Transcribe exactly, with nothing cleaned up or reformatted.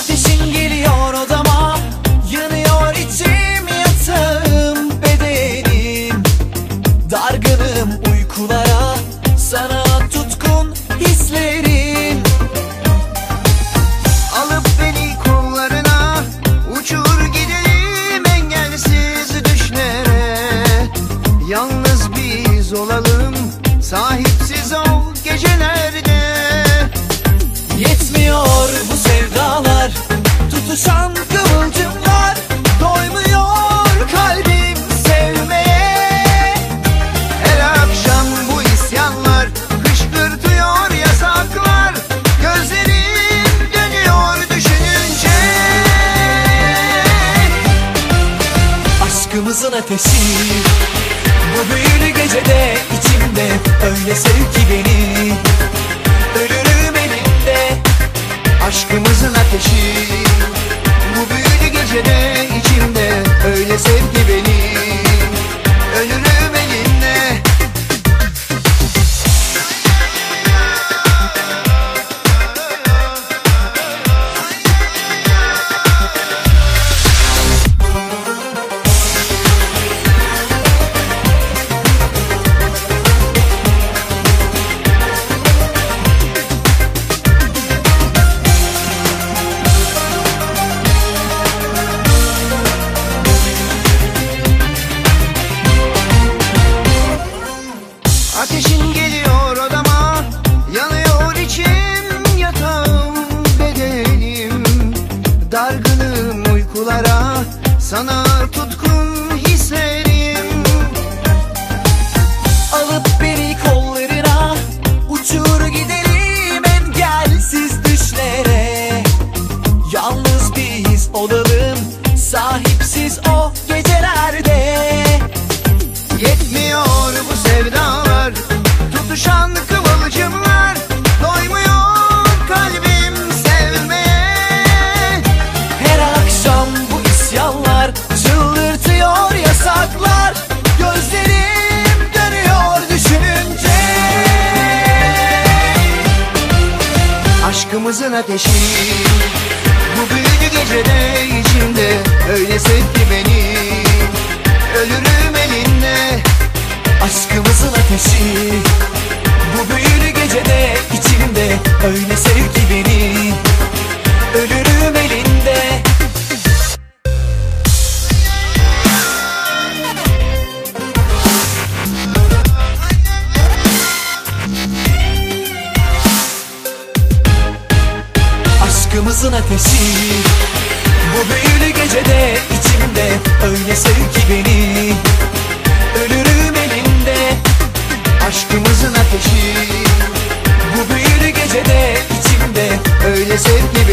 Ateşin geliyor odama, yanıyor içim, yatağım, bedenim. Dargınım uykulara, sana tutkun hislerim. Alıp beni kollarına, uçur gidelim engelsiz düşlere. Yalnız biz olalım, sahipsiz ol gecelerde. Yetmiyor bu sevdalar, tutuşan kıvılcımlar. Doymuyor kalbim sevmeye. Her akşam bu isyanlar, kışkırtıyor yasaklar. Gözlerim dönüyor düşününce. Aşkımızın ateşi bu büyülü gecede içimde. Öyle sev ki beni, ölürüm elinde. Aşkımızın ateşi bu büyülü gecede içimde. Öyle sev ki beni, ölürüm elinde. Ateşin geliyor odama, yanıyor içim, yatağım, bedenim. Dargınım uykulara, sana tutkun hislerim. Alıp beni kollarına, uçur gidelim engelsiz düşlere. Yalnız biz olalım, sahipsiz o gecelerde. Yetmiyor bu sevdalar, tutuşan kıvılcımlar. Doymuyor kalbim sevmeye. Her akşam bu isyanlar, çıldırtıyor yasaklar. Gözlerim dönüyor düşününce. Aşkımızın ateşi bu büyülü gecede içimde. Öyle sev ki beni, ölürüm elinde. Aşkımızın ateşi bu büyülü gecede içimde. Öyle sev ki beni, ölürüm elinde. Aşkımızın ateşi bu büyülü gecede içimde. Öyle sev ki beni, ölürüm elinde. Aşkımızın ateşi Bu büyülü gecede içimde. öyle sev ki